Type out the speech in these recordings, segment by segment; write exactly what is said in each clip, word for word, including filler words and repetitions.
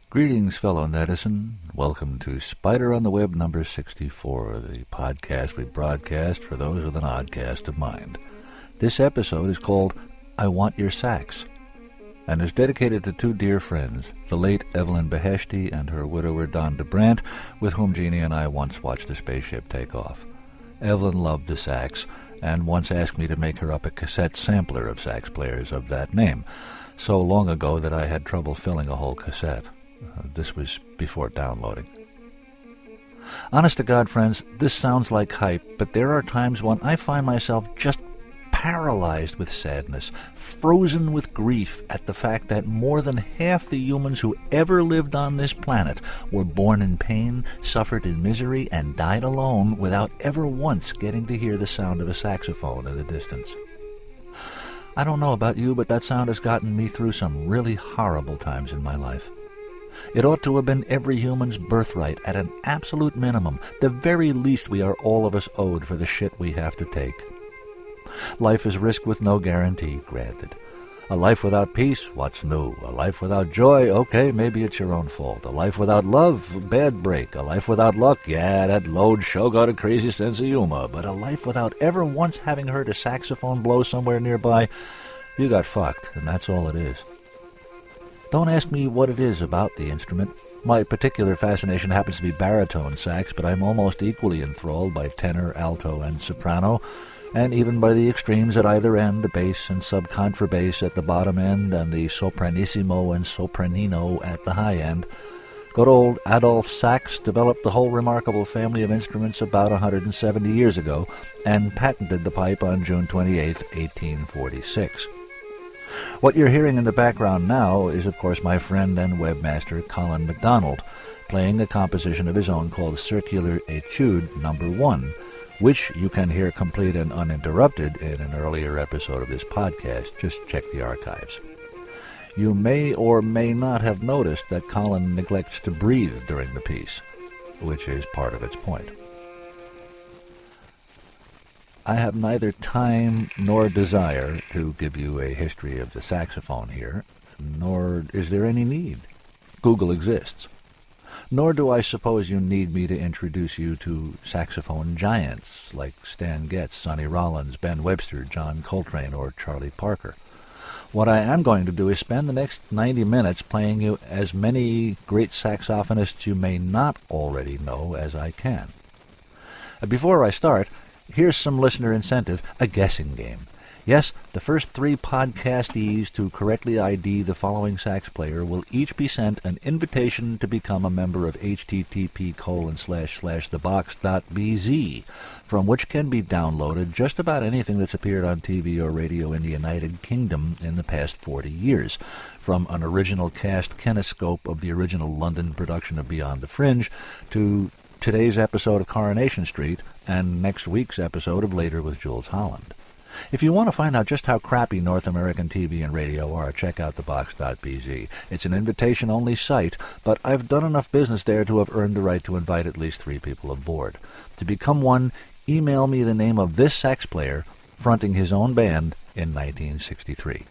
Greetings, fellow netizen. Welcome to Spider on the Web number sixty-four, the podcast we broadcast for those with an oddcast of mind. This episode is called I Want Your Sax, and is dedicated to two dear friends, the late Evelyn Beheshti and her widower Don DeBrant, with whom Jeannie and I once watched a spaceship take off. Evelyn loved the sax, and once asked me to make her up a cassette sampler of sax players of that name, so long ago that I had trouble filling a whole cassette. Uh, this was before downloading. Honest to God, friends, this sounds like hype, but there are times when I find myself just paralyzed with sadness, frozen with grief at the fact that more than half the humans who ever lived on this planet were born in pain, suffered in misery, and died alone without ever once getting to hear the sound of a saxophone in the distance. I don't know about you, but that sound has gotten me through some really horrible times in my life. It ought to have been every human's birthright at an absolute minimum, the very least we are all of us owed for the shit we have to take. Life is risk with no guarantee, granted. A life without peace, what's new? A life without joy, okay, maybe it's your own fault. A life without love, bad break. A life without luck, yeah, that load sure got a crazy sense of humor. But a life without ever once having heard a saxophone blow somewhere nearby, you got fucked, and that's all it is. Don't ask me what it is about the instrument. My particular fascination happens to be baritone sax, but I'm almost equally enthralled by tenor, alto, and soprano, and even by the extremes at either end, the bass and subcontrabass at the bottom end, and the sopranissimo and sopranino at the high end. Good old Adolf Sax developed the whole remarkable family of instruments about one hundred seventy years ago, and patented the pipe on June twenty-eighth, eighteen forty-six. What you're hearing in the background now is, of course, my friend and webmaster Colin MacDonald, playing a composition of his own called Circular Etude Number One, which you can hear complete and uninterrupted in an earlier episode of this podcast. Just check the archives. You may or may not have noticed that Colin neglects to breathe during the piece, which is part of its point. I have neither time nor desire to give you a history of the saxophone here, nor is there any need. Google exists. Nor do I suppose you need me to introduce you to saxophone giants like Stan Getz, Sonny Rollins, Ben Webster, John Coltrane, or Charlie Parker. What I am going to do is spend the next ninety minutes playing you as many great saxophonists you may not already know as I can. Before I start, here's some listener incentive, a guessing game. Yes, the first three podcastees to correctly I D the following sax player will each be sent an invitation to become a member of http colon slash slash thebox.bz, from which can be downloaded just about anything that's appeared on T V or radio in the United Kingdom in the past forty years, from an original cast kinescope of the original London production of Beyond the Fringe to today's episode of Coronation Street and next week's episode of Later with Jules Holland. If you want to find out just how crappy North American T V and radio are, check out thebox.bz. It's an invitation-only site, but I've done enough business there to have earned the right to invite at least three people aboard. To become one, email me the name of this sax player fronting his own band in nineteen sixty-three.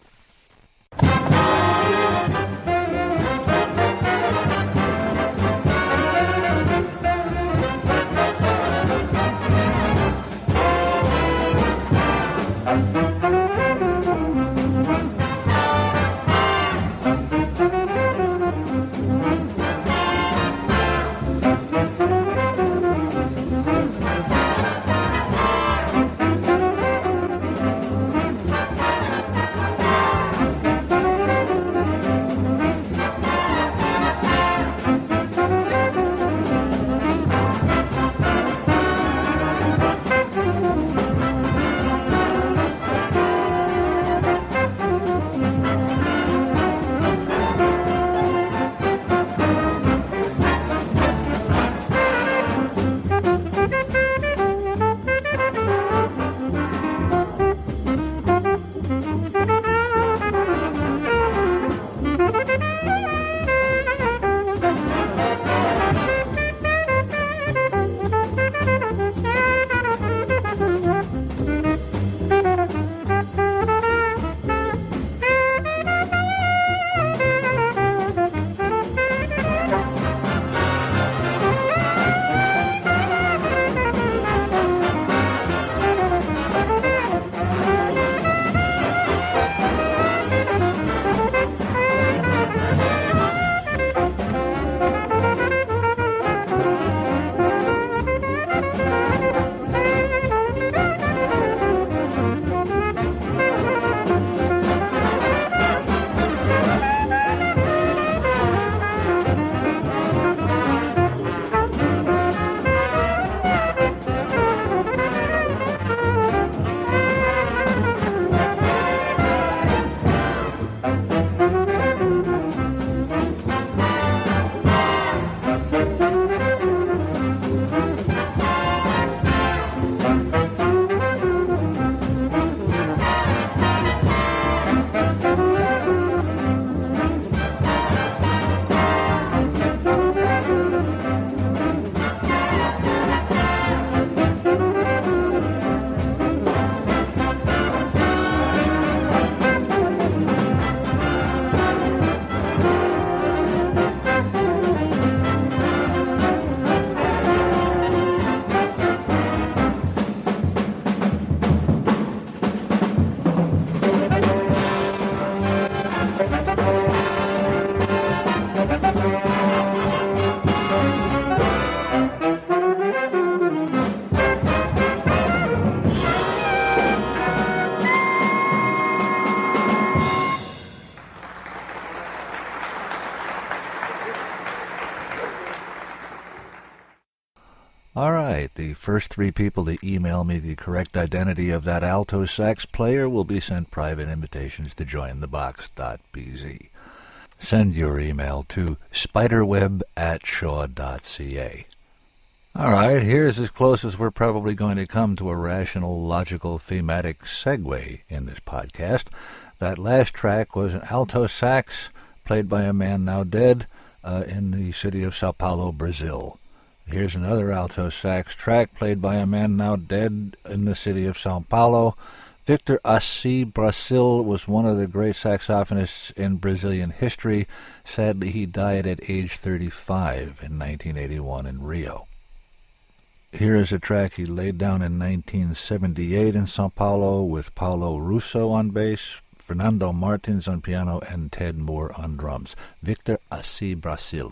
All right, the first three people to email me the correct identity of that alto sax player will be sent private invitations to join the box dot b z. Send your email to spiderweb at shaw dot c a. All right, here's as close as we're probably going to come to a rational, logical, thematic segue in this podcast. That last track was an alto sax played by a man now dead uh, in the city of Sao Paulo, Brazil. Here's another alto sax track played by a man now dead in the city of Sao Paulo. Victor Assis Brasil was one of the great saxophonists in Brazilian history. Sadly, he died at age thirty-five in nineteen eighty-one in Rio. Here is a track he laid down in nineteen seventy-eight in Sao Paulo with Paulo Russo on bass, Fernando Martins on piano, and Ted Moore on drums. Victor Assis Brasil.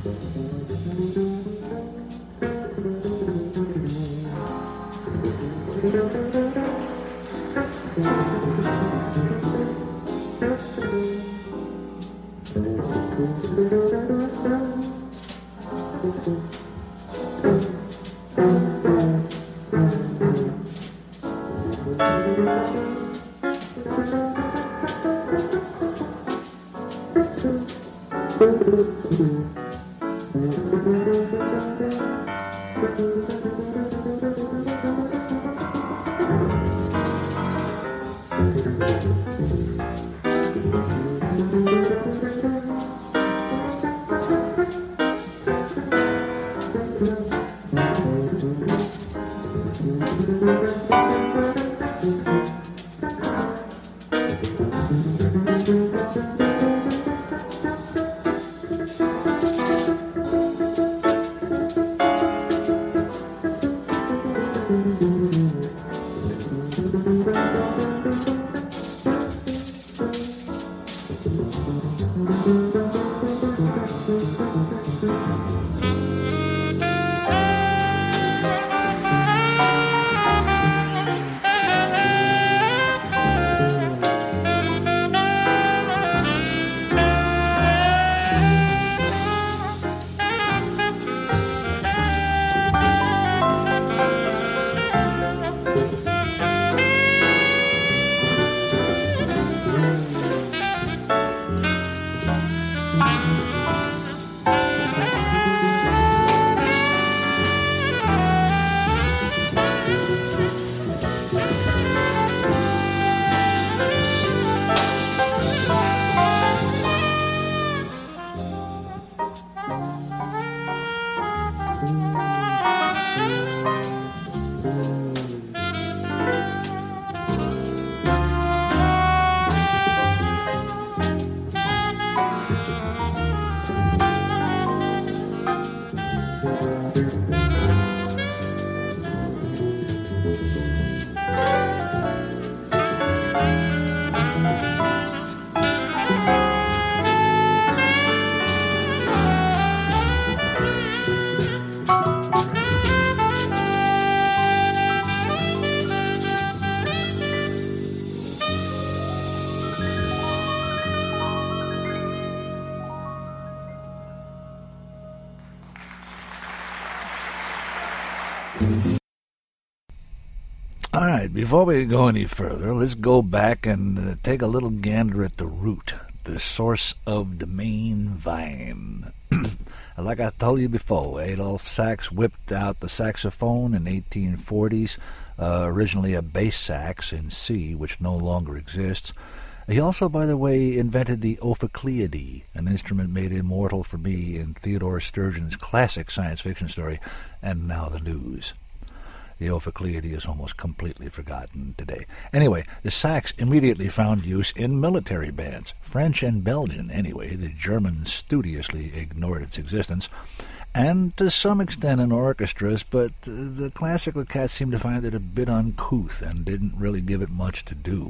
All right, before we go any further, let's go back and uh, take a little gander at the root, the source of the main vine. Like I told you before, Adolph Sax whipped out the saxophone in eighteen forties, uh, originally a bass sax in C, which no longer exists. He also, by the way, invented the ophicleidae, an instrument made immortal for me in Theodore Sturgeon's classic science fiction story, And Now the News. The ophicleidae is almost completely forgotten today. Anyway, the sax immediately found use in military bands, French and Belgian anyway. The Germans studiously ignored its existence, and to some extent in orchestras, but the classical cats seemed to find it a bit uncouth and didn't really give it much to do.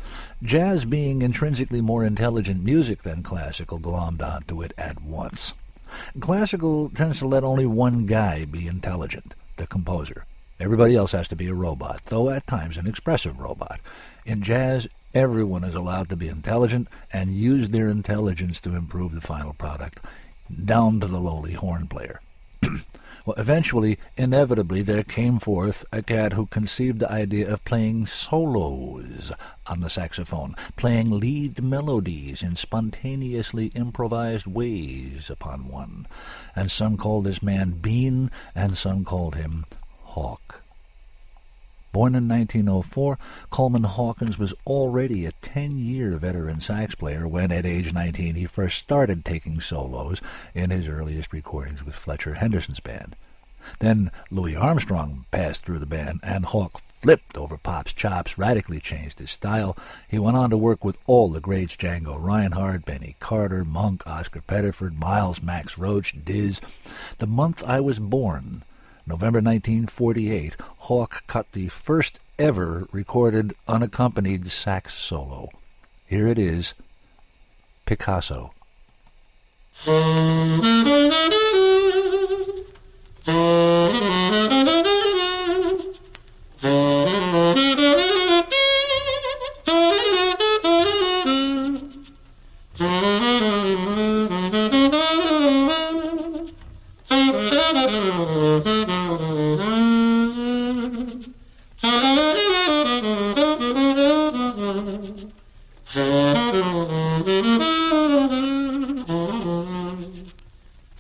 Jazz, being intrinsically more intelligent music than classical, glommed onto it at once. Classical tends to let only one guy be intelligent, the composer. Everybody else has to be a robot, though at times an expressive robot. In jazz, everyone is allowed to be intelligent and use their intelligence to improve the final product, down to the lowly horn player. Well, eventually, inevitably, there came forth a cat who conceived the idea of playing solos on the saxophone, playing lead melodies in spontaneously improvised ways upon one. And some called this man Bean, and some called him Hawk. Born in nineteen oh four, Coleman Hawkins was already a ten-year veteran sax player when, at age nineteen, he first started taking solos in his earliest recordings with Fletcher Henderson's band. Then Louis Armstrong passed through the band, and Hawk flipped over Pop's chops, radically changed his style. He went on to work with all the greats: Django Reinhardt, Benny Carter, Monk, Oscar Pettiford, Miles, Max Roach, Diz. The month I was born, November nineteen forty-eight, Hawk cut the first ever recorded unaccompanied sax solo. Here it is, Picasso.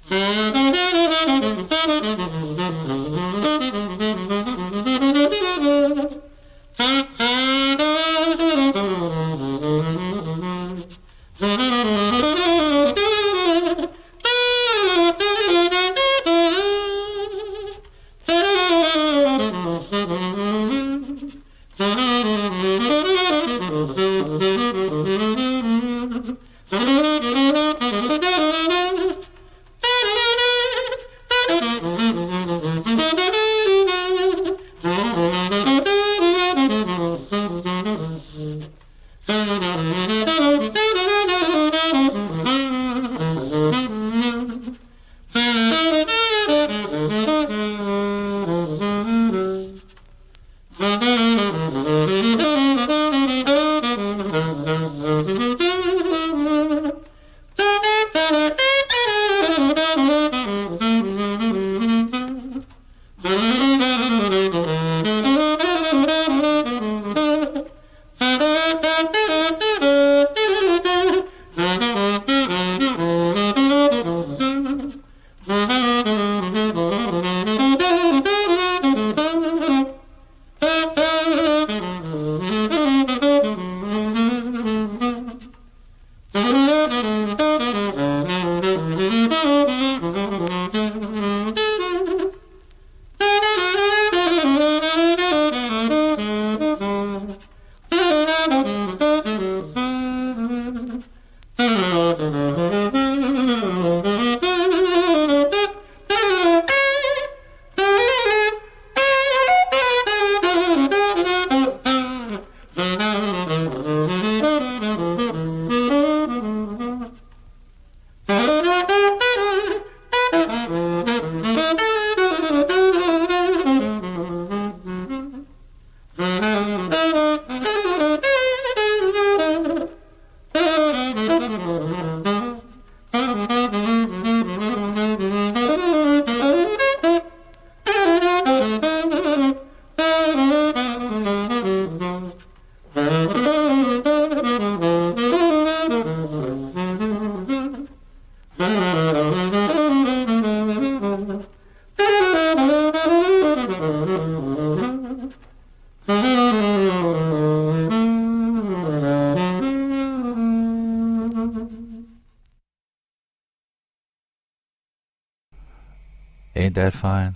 Ain't that fine?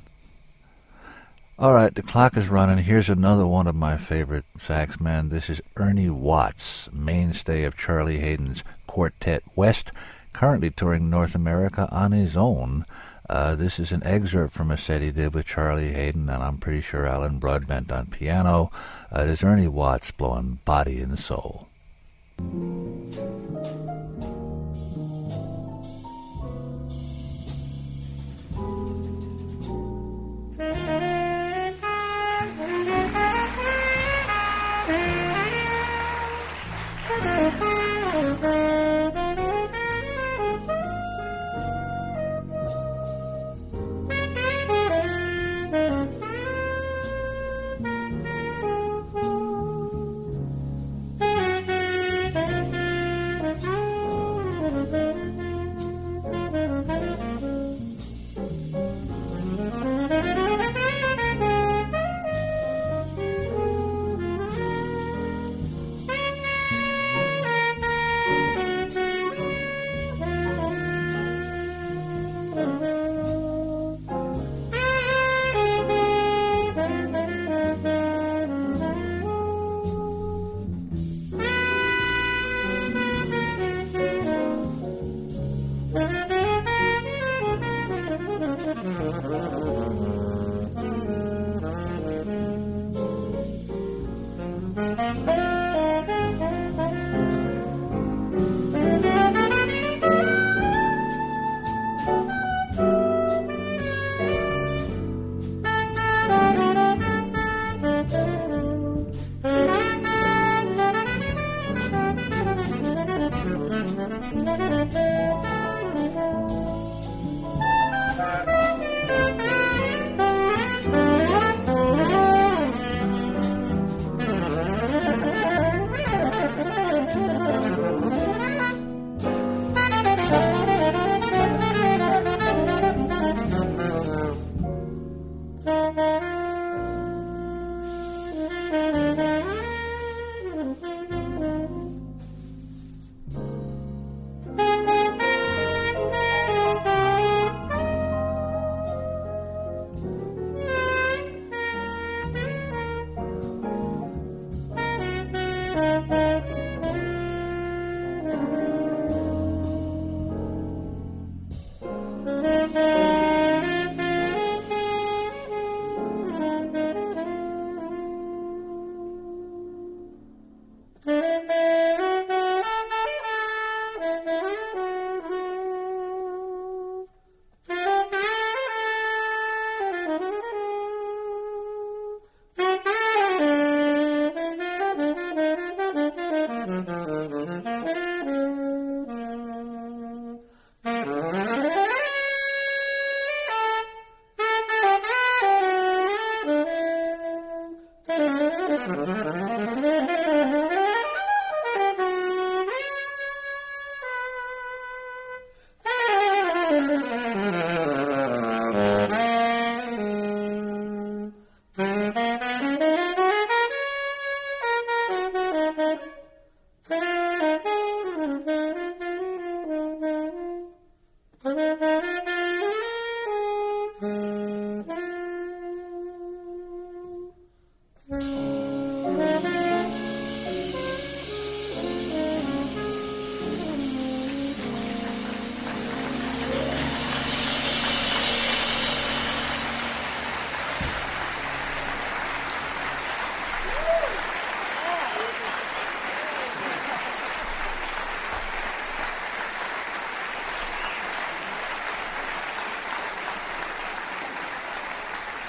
All right, the clock is running. Here's another one of my favorite saxmen. This is Ernie Watts, mainstay of Charlie Haden's Quartet West, currently touring North America on his own. Uh, this is an excerpt from a set he did with Charlie Haden, and I'm pretty sure Alan Broadbent on piano. Uh, it is Ernie Watts blowing Body and Soul.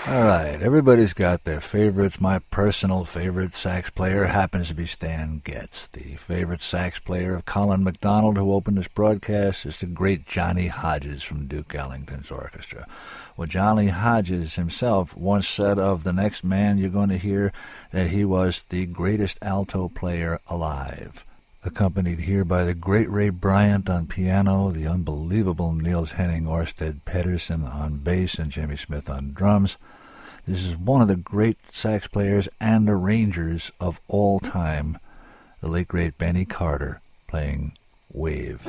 All right, everybody's got their favorites. My personal favorite sax player happens to be Stan Getz. The favorite sax player of Colin MacDonald, who opened this broadcast, is the great Johnny Hodges from Duke Ellington's orchestra. Well, Johnny Hodges himself once said of the next man you're going to hear that he was the greatest alto player alive. Accompanied here by the great Ray Bryant on piano, the unbelievable Niels Henning Orsted Pedersen on bass, and Jimmy Smith on drums. This is one of the great sax players and arrangers of all time, the late great Benny Carter, playing Wave.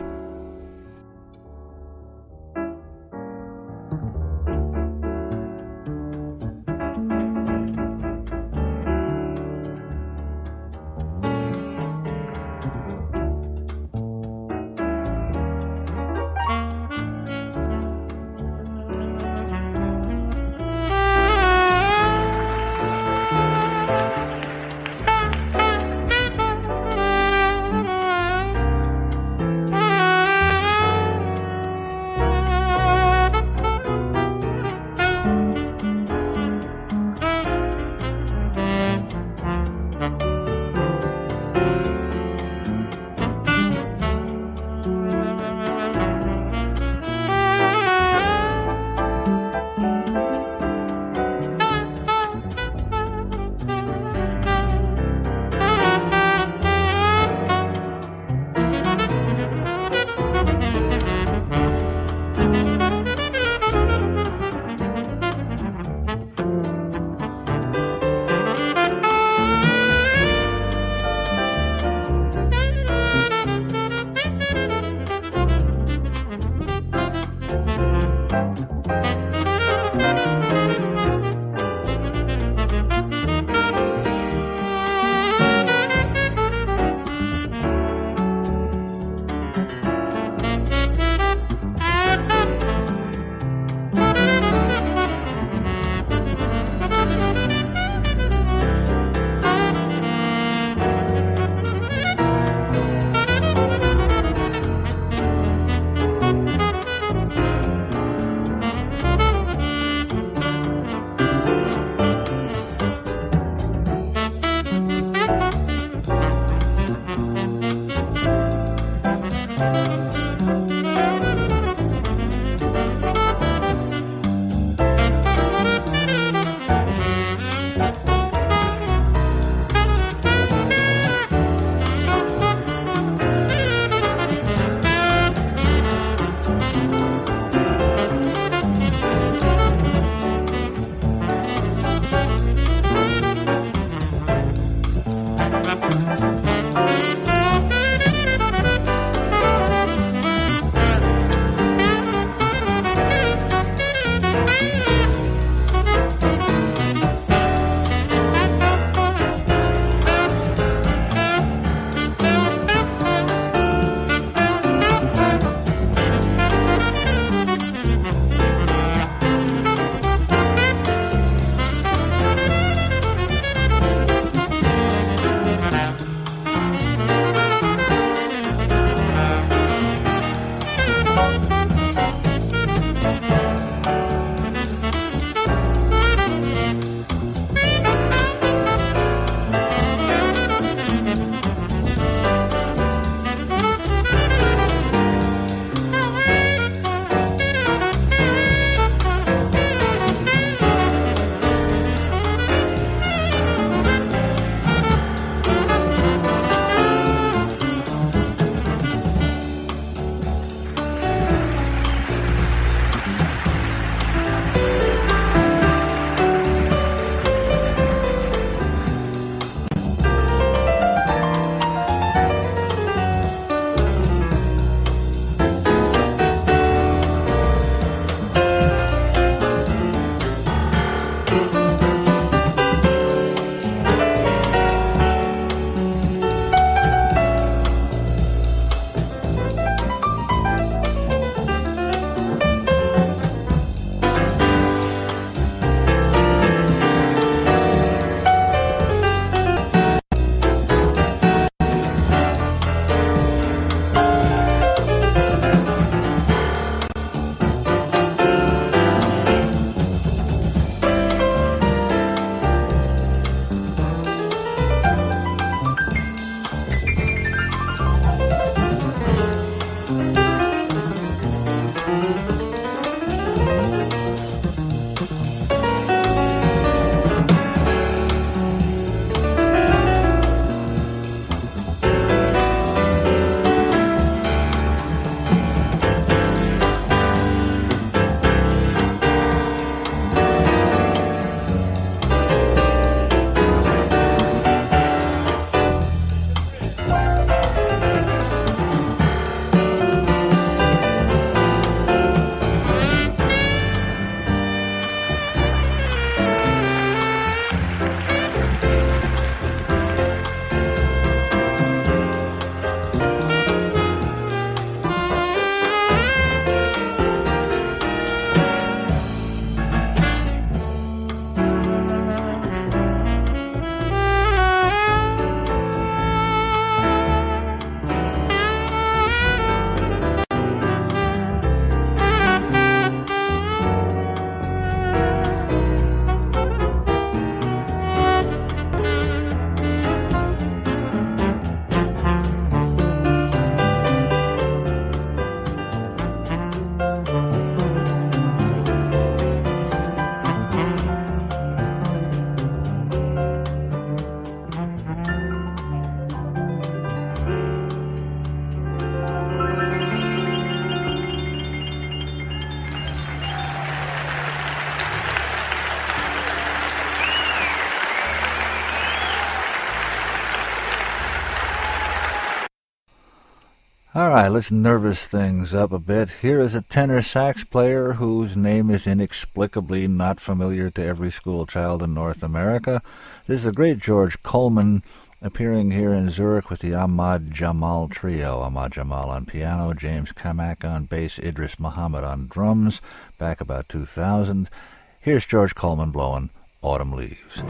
All right, let's nervous things up a bit. Here is a tenor sax player whose name is inexplicably not familiar to every school child in North America. This is the great George Coleman, appearing here in Zurich with the Ahmad Jamal Trio. Ahmad Jamal on piano, James Kamak on bass, Idris Muhammad on drums, back about two thousand. Here's George Coleman blowing Autumn Leaves.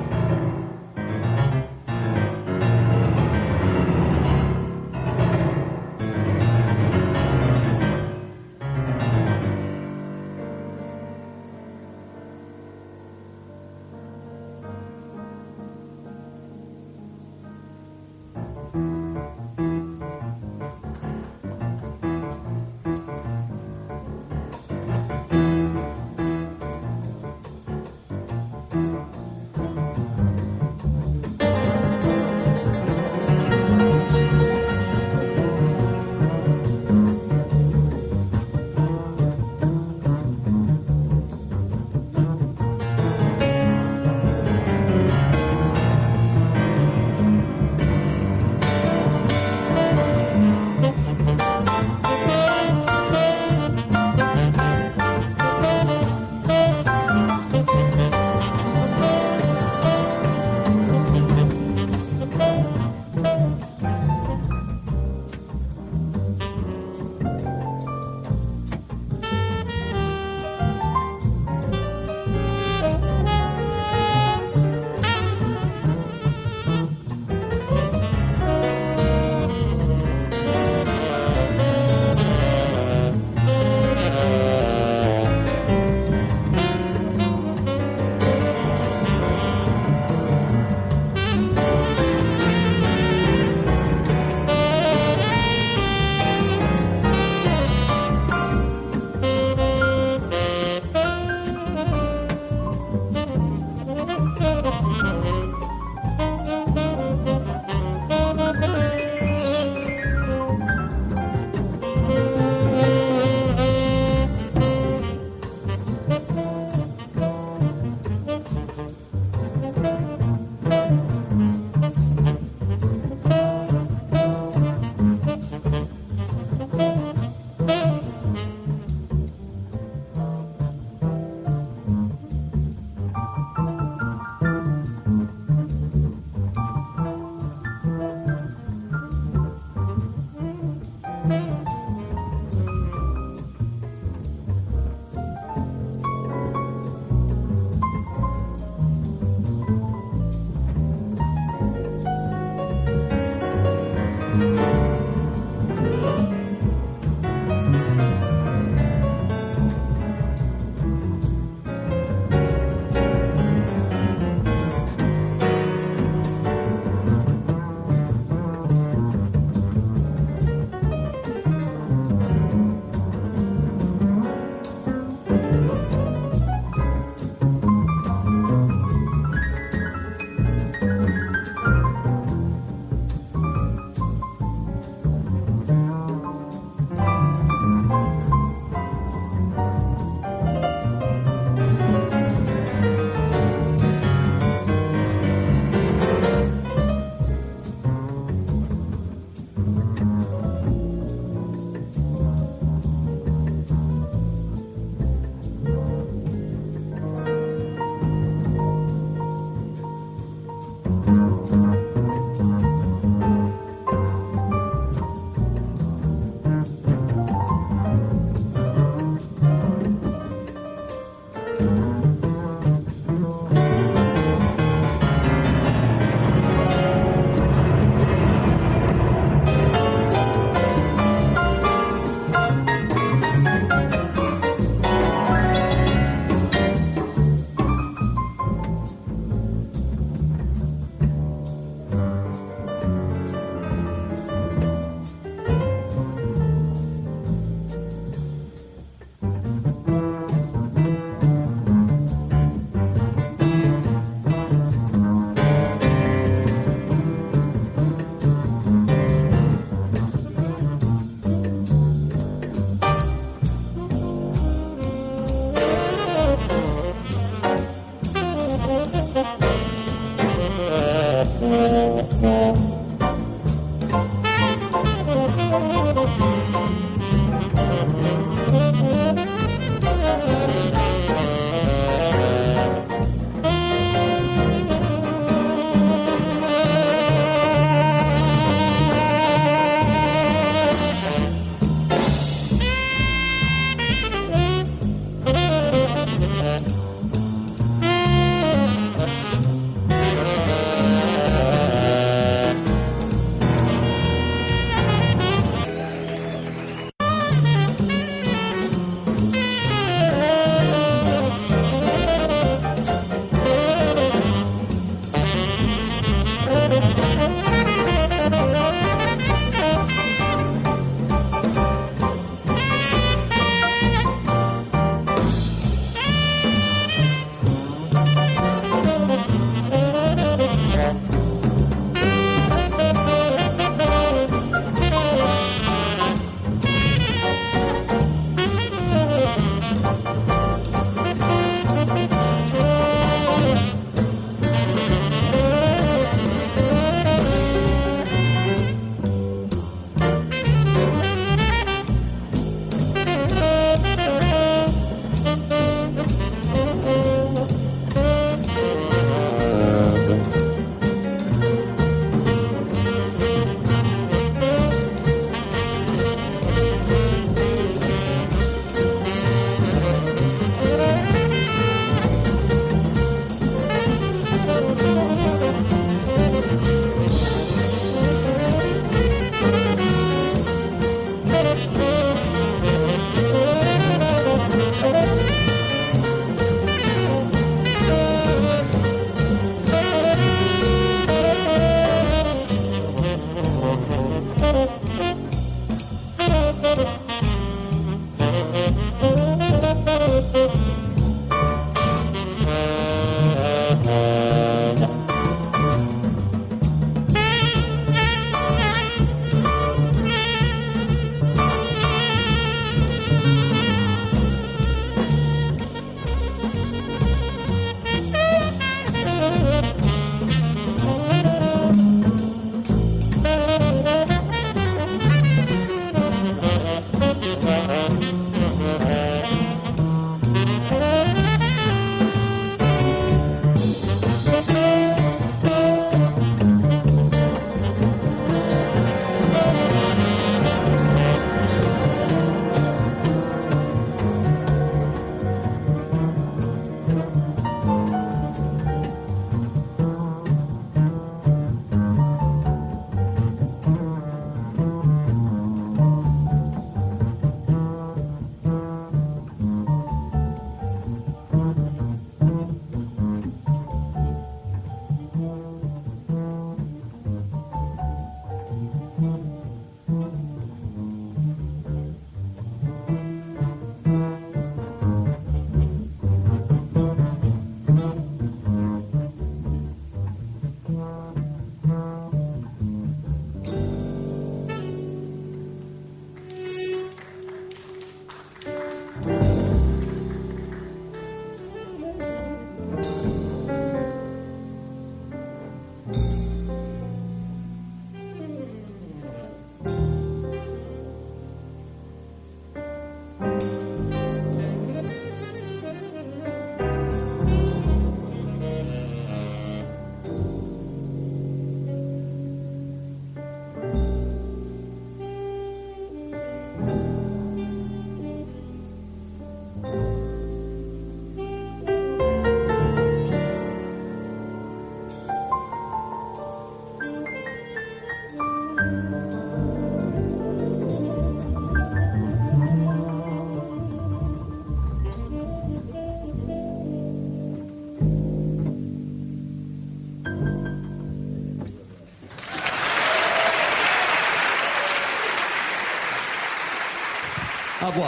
Agua.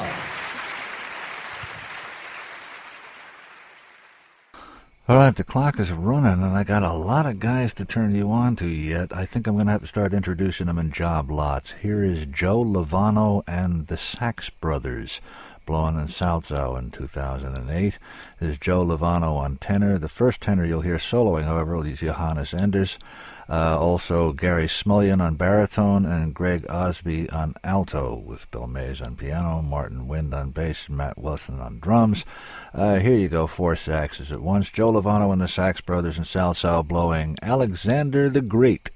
All right, the clock is running, and I got a lot of guys to turn you on to yet. I think I'm going to have to start introducing them in job lots. Here is Joe Lovano and the Sax Brothers, blowing in Salzau in two thousand eight. This is Joe Lovano on tenor. The first tenor you'll hear soloing, however, is Johannes Enders. Uh, also Gary Smulyan on baritone and Greg Osby on alto, with Bill Mays on piano, Martin Wind on bass, and Matt Wilson on drums. Uh, here you go, four saxes at once. Joe Lovano and the Sax Brothers in Salzau blowing Alexander the Great.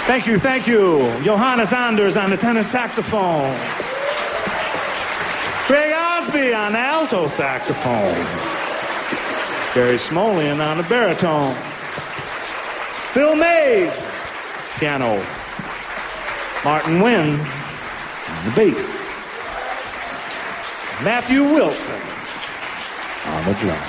Thank you, thank you. Johannes Anders on the tenor saxophone. Greg Osby on the alto saxophone. Gary Smolian on the baritone. Bill Mays, piano. Martin Wins on the bass. Matthew Wilson on the drum.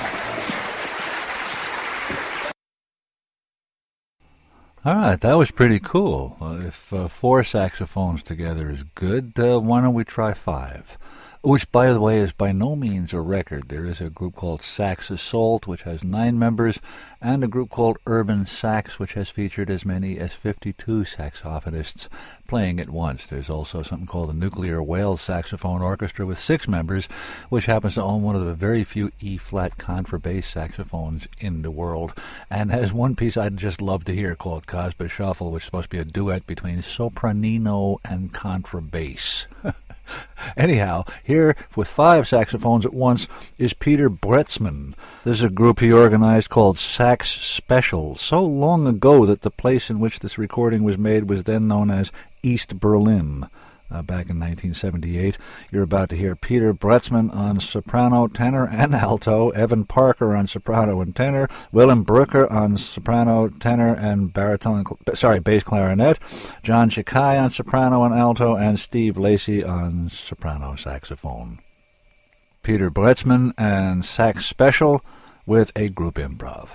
All right, that was pretty cool. Uh, if uh, four saxophones together is good, uh, why don't we try five? Which, by the way, is by no means a record. There is a group called Sax Assault, which has nine members, and a group called Urban Sax, which has featured as many as fifty-two saxophonists playing at once. There's also something called the Nuclear Whale Saxophone Orchestra with six members, which happens to own one of the very few E-flat contrabass saxophones in the world, and has one piece I'd just love to hear called Cosby Shuffle, which is supposed to be a duet between sopranino and contrabass. Anyhow, here with five saxophones at once is Peter Brötzmann. This is a group he organized called Sax Special, so long ago that the place in which this recording was made was then known as East Berlin. Uh, back in nineteen seventy-eight. You're about to hear Peter Brötzmann on soprano, tenor, and alto, Evan Parker on soprano and tenor, Willem Brooker on soprano, tenor, and baritone, sorry, bass clarinet, John Chikai on soprano and alto, and Steve Lacey on soprano saxophone. Peter Brötzmann and Sax Special with a group improv.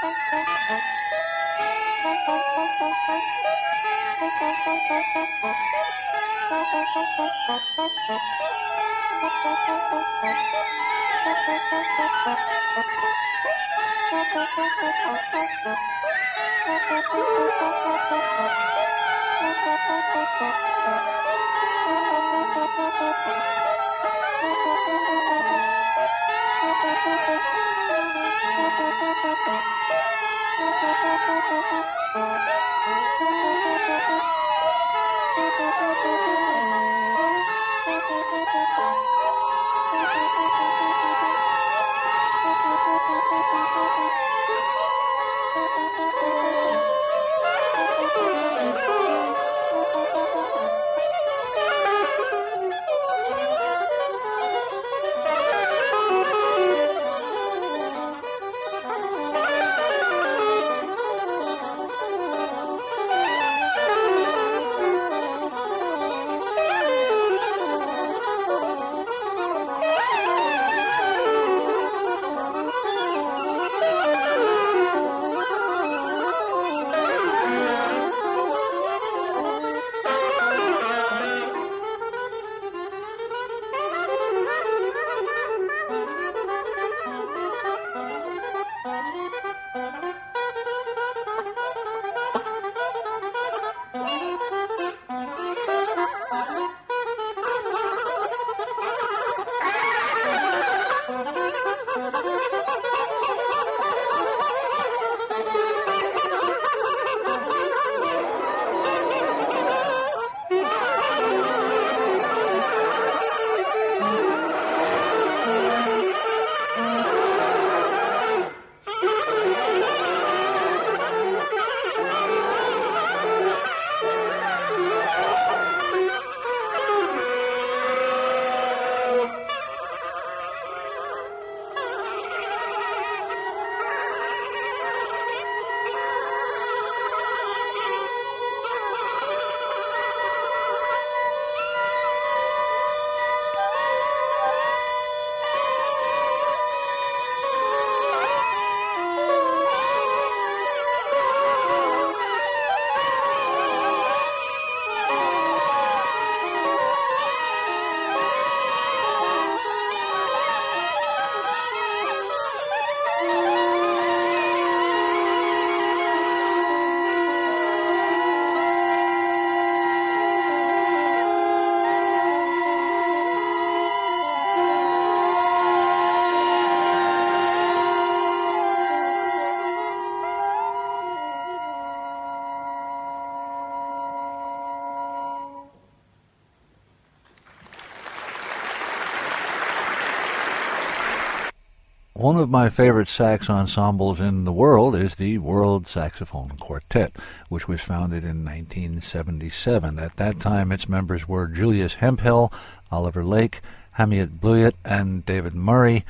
One of my favorite sax ensembles in the world is the World Saxophone Quartet, which was founded in nineteen seventy-seven. At that time, its members were Julius Hemphill, Oliver Lake, Hamiet Blewett, and David Murray.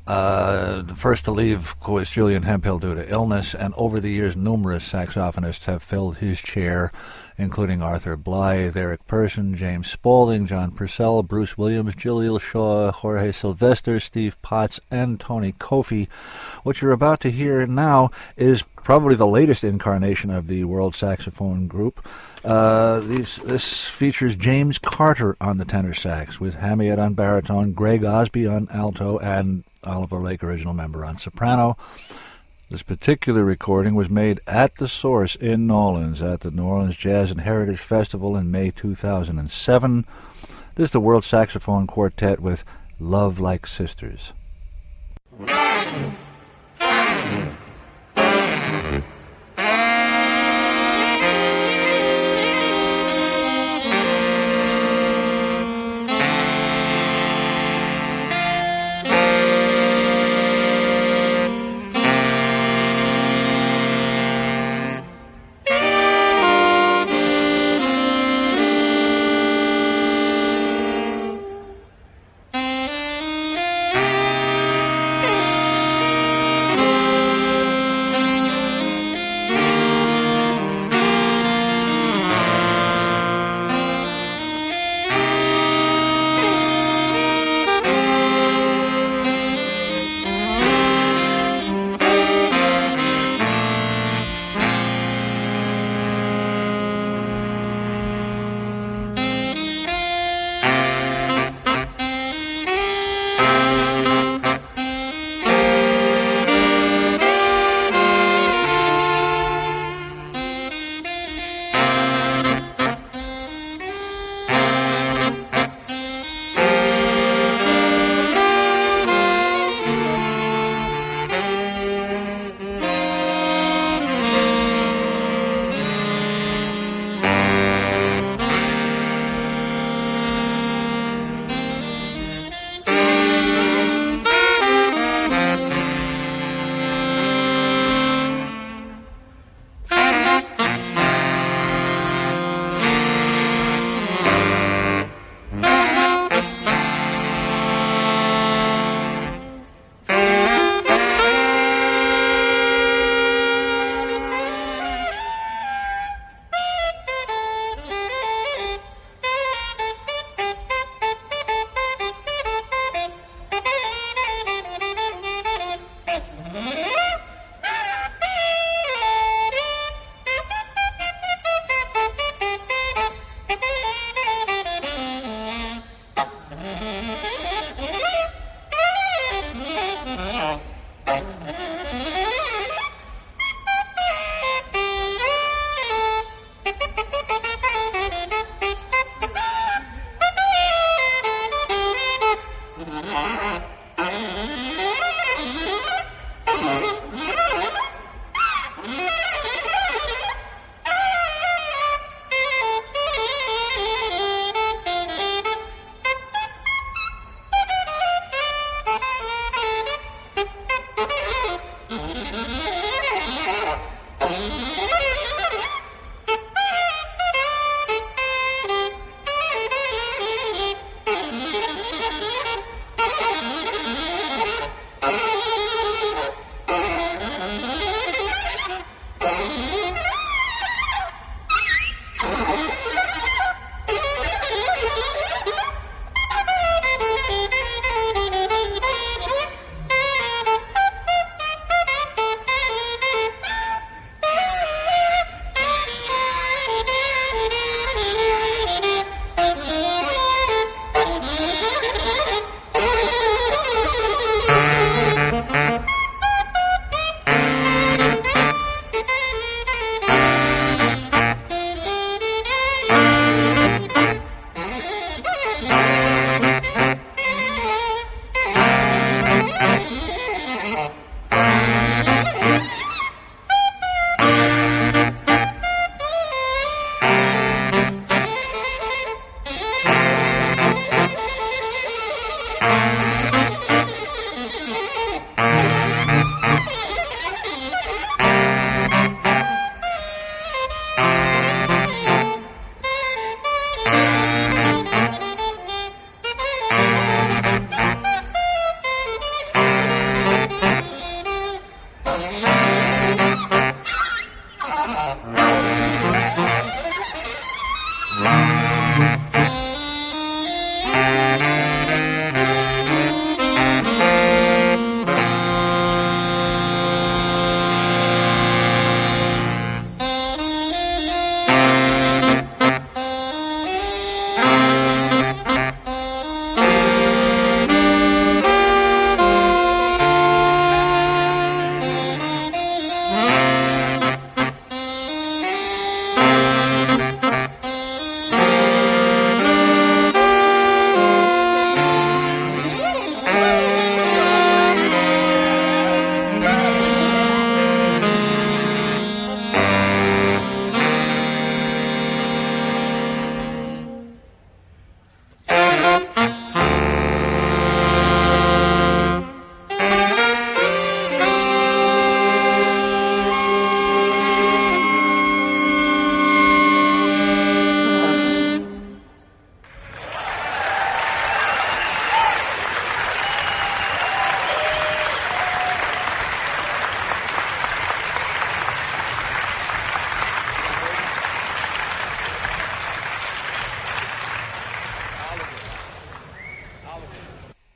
Uh, the first to leave was Julian Hemphill due to illness, and over the years, numerous saxophonists have filled his chair, including Arthur Blythe, Eric Persson, James Spaulding, John Purcell, Bruce Williams, Jaleel Shaw, Jorge Sylvester, Steve Potts, and Tony Kofi. What you're about to hear now is probably the latest incarnation of the World Saxophone Group. Uh, these, this features James Carter on the tenor sax, with Hamiet on baritone, Greg Osby on alto, and Oliver Lake, original member, on soprano. This particular recording was made at the Source in New Orleans at the New Orleans Jazz and Heritage Festival in May two thousand seven. This is the World Saxophone Quartet with Love Like Sisters.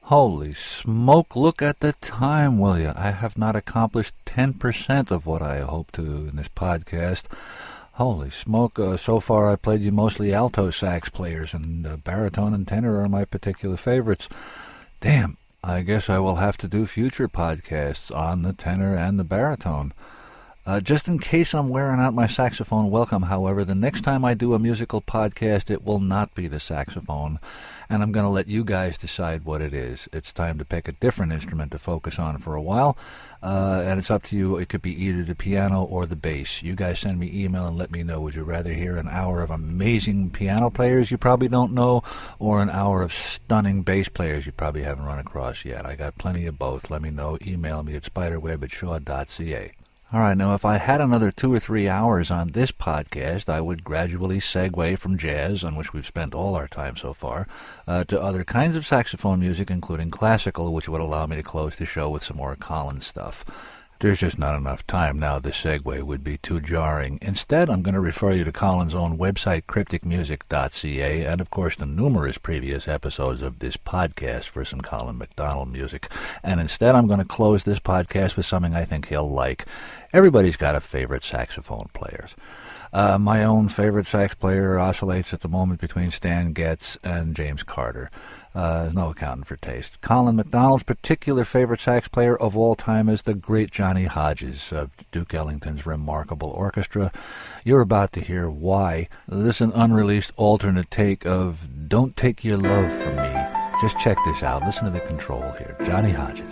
Holy smoke, look at the time, will you? I have not accomplished ten percent of what I hope to in this podcast. Holy smoke, uh, so far I played you mostly alto sax players, and uh, baritone and tenor are my particular favorites. Damn, I guess I will have to do future podcasts on the tenor and the baritone. Uh, just in case I'm wearing out my saxophone welcome, however, the next time I do a musical podcast, it will not be the saxophone, and I'm going to let you guys decide what it is. It's time to pick a different instrument to focus on for a while, uh, and it's up to you. It could be either the piano or the bass. You guys send me email and let me know. Would you rather hear an hour of amazing piano players you probably don't know, or an hour of stunning bass players you probably haven't run across yet? I got plenty of both. Let me know. Email me at spiderweb at shaw dot c a. All right, now if I had another two or three hours on this podcast, I would gradually segue from jazz, on which we've spent all our time so far, uh, to other kinds of saxophone music, including classical, which would allow me to close the show with some more Collins stuff. There's just not enough time now. This segue would be too jarring. Instead, I'm going to refer you to Collins' own website, cryptic music dot c a, and, of course, the numerous previous episodes of this podcast for some Colin McDonald music. And instead, I'm going to close this podcast with something I think he'll like. Everybody's got a favorite saxophone player. Uh, my own favorite sax player oscillates at the moment between Stan Getz and James Carter. Uh, there's no accounting for taste. Colin McDonald's particular favorite sax player of all time is the great Johnny Hodges of Duke Ellington's remarkable orchestra. You're about to hear why. This is an unreleased alternate take of Don't Take Your Love From Me. Just check this out. Listen to the control here. Johnny Hodges.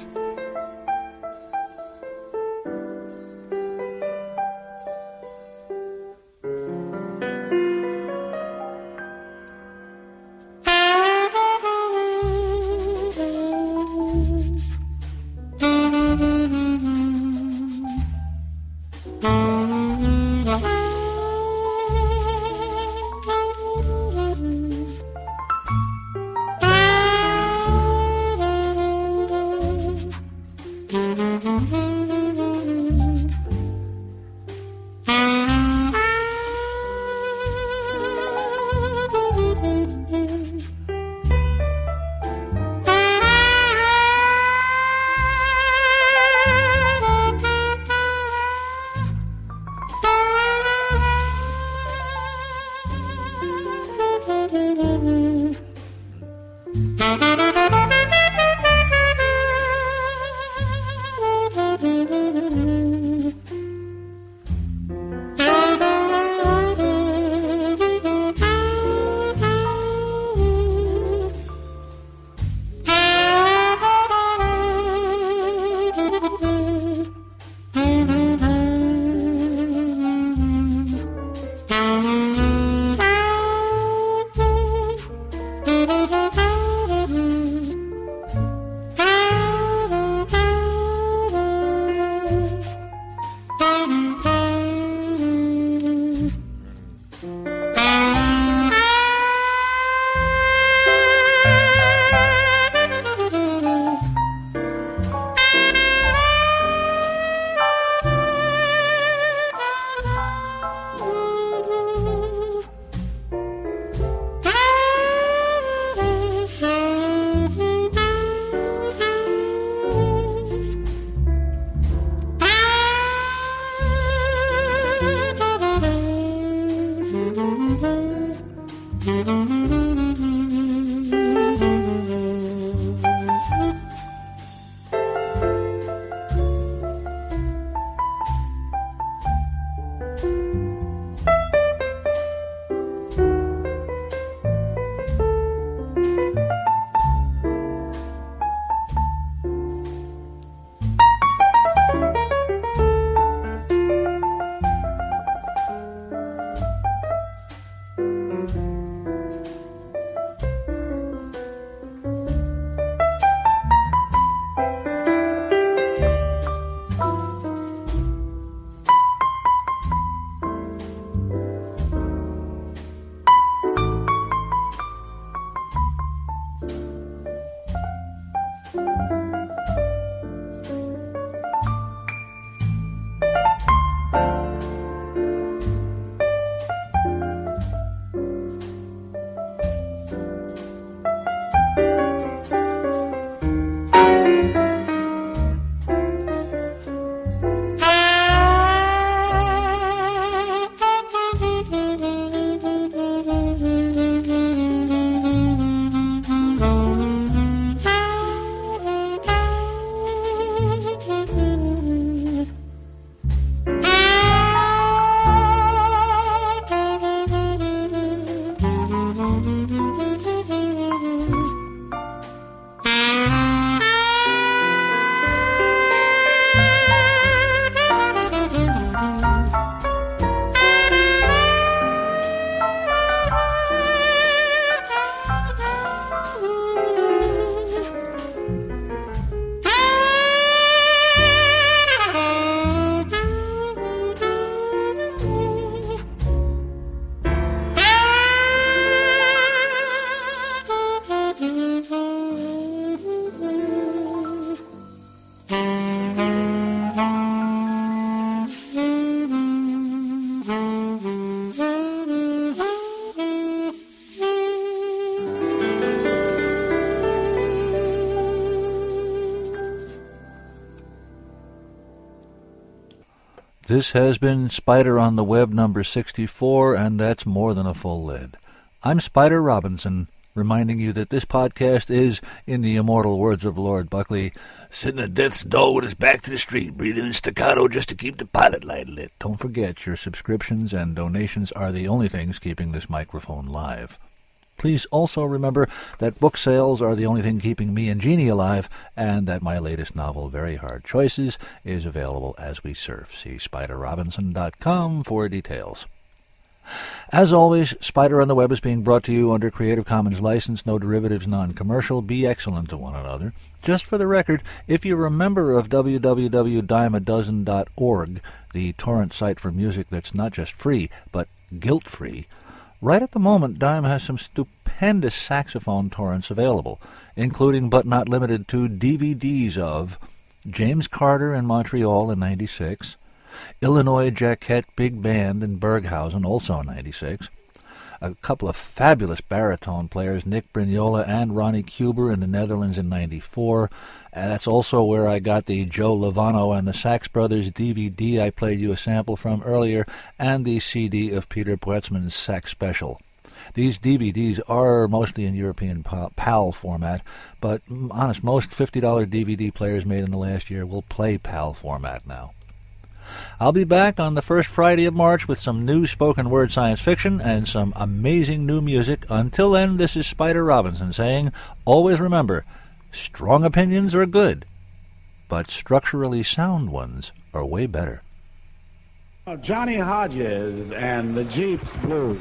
This has been Spider on the Web number sixty-four, and that's more than a full lid. I'm Spider Robinson, reminding you that this podcast is, in the immortal words of Lord Buckley, sitting at death's door with his back to the street, breathing in staccato just to keep the pilot light lit. Don't forget, your subscriptions and donations are the only things keeping this microphone live. Please also remember that book sales are the only thing keeping me and Jeannie alive, and that my latest novel, Very Hard Choices, is available as we surf. See spider robinson dot com for details. As always, Spider on the Web is being brought to you under Creative Commons license, no derivatives, non-commercial. Be excellent to one another. Just for the record, if you're a member of w w w dot dime a dozen dot org, the torrent site for music that's not just free, but guilt-free, right at the moment, Dime has some stupendous saxophone torrents available, including but not limited to D V Ds of James Carter in Montreal in ninety-six, Illinois Jacquet Big Band in Berghausen, also in ninety-six, a couple of fabulous baritone players, Nick Brignola and Ronnie Kuber in the Netherlands in ninety-four. And that's also where I got the Joe Lovano and the Sax Brothers D V D I played you a sample from earlier, and the C D of Peter Brötzmann's Sax Special. These D V Ds are mostly in European PAL format, but honest, most fifty dollars D V D players made in the last year will play PAL format now. I'll be back on the first Friday of March with some new spoken word science fiction and some amazing new music. Until then, this is Spider Robinson saying, always remember, strong opinions are good, but structurally sound ones are way better. Johnny Hodges and the Jeeps Blues.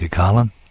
Thank you, Colin.